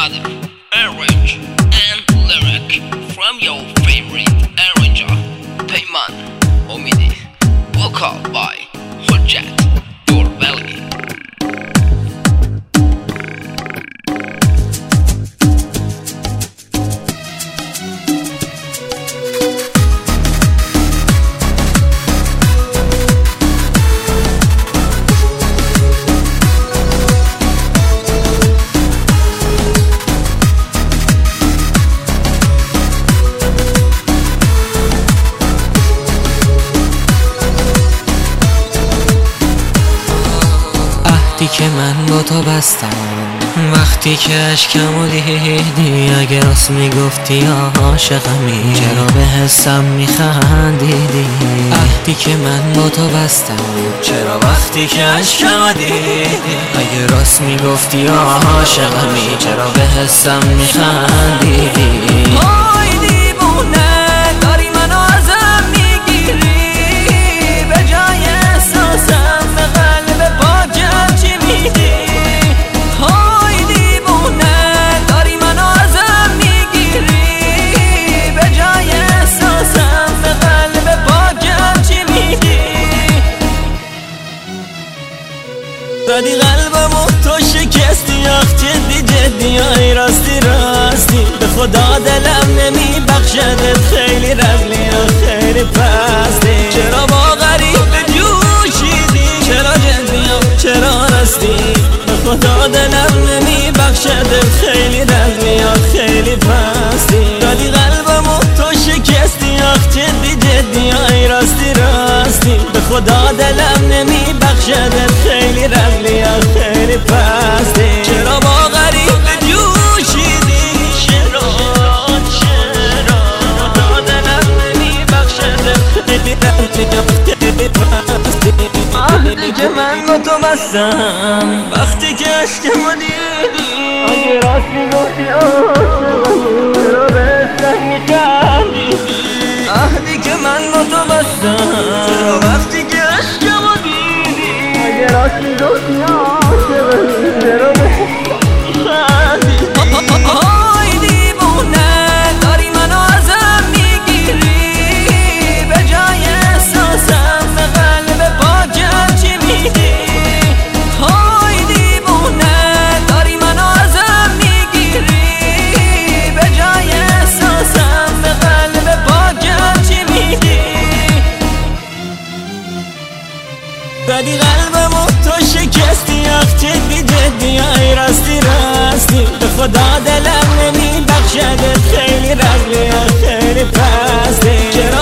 another arrange and lyric from your favorite arranger, Payman Omidi, vocal by Hujjat Durbeli. که من با تو بستم وقتی که اشکمو دیدی، اگه راست میگفتی یا عاشقمی چرا به حسم میخندیدی؟ عهدی که من با تو بستم چرا وقتی که اشکمو دیدی، اگه راست میگفتی یا عاشقمی چرا به حسم میخندیدی؟ وای دیوونه داری منو ازم میگیری، به جای احساسم به قلب پاکم چی میدی؟ های دیوونه داری منو ازم میگیری، به جای احساسم به قلب پاکم چی میدی؟ زدی قلبمو تو شکستی، آخ جدی جدی آی راستی راستی، به خدا دلم نمیبخشدت، خیلی رزلی و خیلی پستی، چرا با غریب جوشیدی؟ چرا جدی و چرا راستی؟ به خدا دلم نمیبخشدت، خیلی رزلی و خیلی پستی، زدی قلبمو تو شکستی، آخ جدی جدی آی راستی راستی، به خدا دلم نمیبخشدت، خیلی رزلی و خیلی پستی، چرا با غریب جوشیدی؟ چرا خدا دلم نمیبخشدت، خیلی رزلی و خیلی پستی. عهدی که من با تو بستم وقتی که اشکمو دیدی، اگه راست میگفتی عاشقمی چرا به حسم میخندیدی؟ عهدی که من با تو بستم چرا وقتی که اشکمو دیدی، اگه راست میگفتی عاشقمی چرا به حسم میخندیدی؟ های دیوونه داری منو ازم میگیری، به جای احساسم به قلب پاکم چی میدی؟ های دیوونه داری منو ازم میگیری، به جای احساسم به قلب پاکم چی میدی؟ زدی قلبمو تو شکستی، آخ جدی جدی آی راستی راستی، به خدا دلم نمیبخشدت، خیلی رزلی و خیلی پستی،